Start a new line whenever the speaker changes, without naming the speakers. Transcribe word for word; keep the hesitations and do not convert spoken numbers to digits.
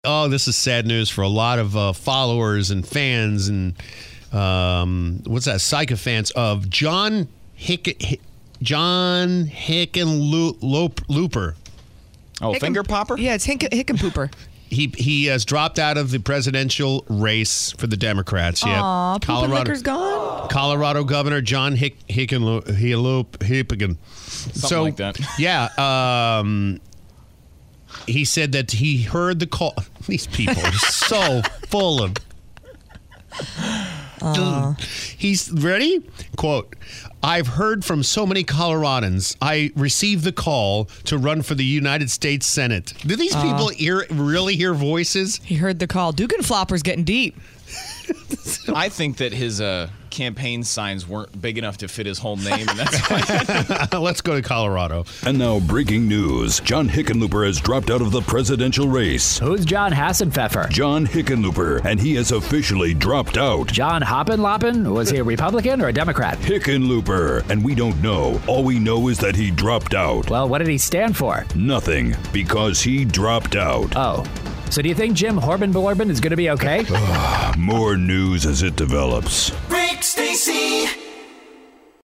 Oh, this is sad news for a lot of uh, followers and fans and um, what's that? Sycophants of John Hick, Hick John Hickenlooper.
Oh,
Hicken,
finger popper?
Yeah, it's Hick, Hickenpooper.
He he has dropped out of the presidential race for the Democrats. Yeah,
Aw, Poopin' Licker's gone?
Colorado Governor John Hick, Hickenlooper.
Something
so,
like that.
Yeah. Um, he said that he heard the call. These people are so full of. Uh. He's ready? Quote, I've heard from so many Coloradans. I received the call to run for the United States Senate. Do these uh. people hear, really hear voices?
He heard the call. Dugan Flopper's getting deep.
I think that his uh, campaign signs weren't big enough to fit his whole name, and that's why.
Let's go to Colorado.
And now, breaking news. John Hickenlooper has dropped out of the presidential race.
Who's John Hassenpfeffer?
John Hickenlooper, and he has officially dropped out.
John Hoppenloppen? Was he a Republican or a Democrat?
Hickenlooper, and we don't know. All we know is that he dropped out.
Well, what did he stand for?
Nothing, because he dropped out.
Oh. So do you think Jim Horbenblorben is going to be okay?
More news as it develops.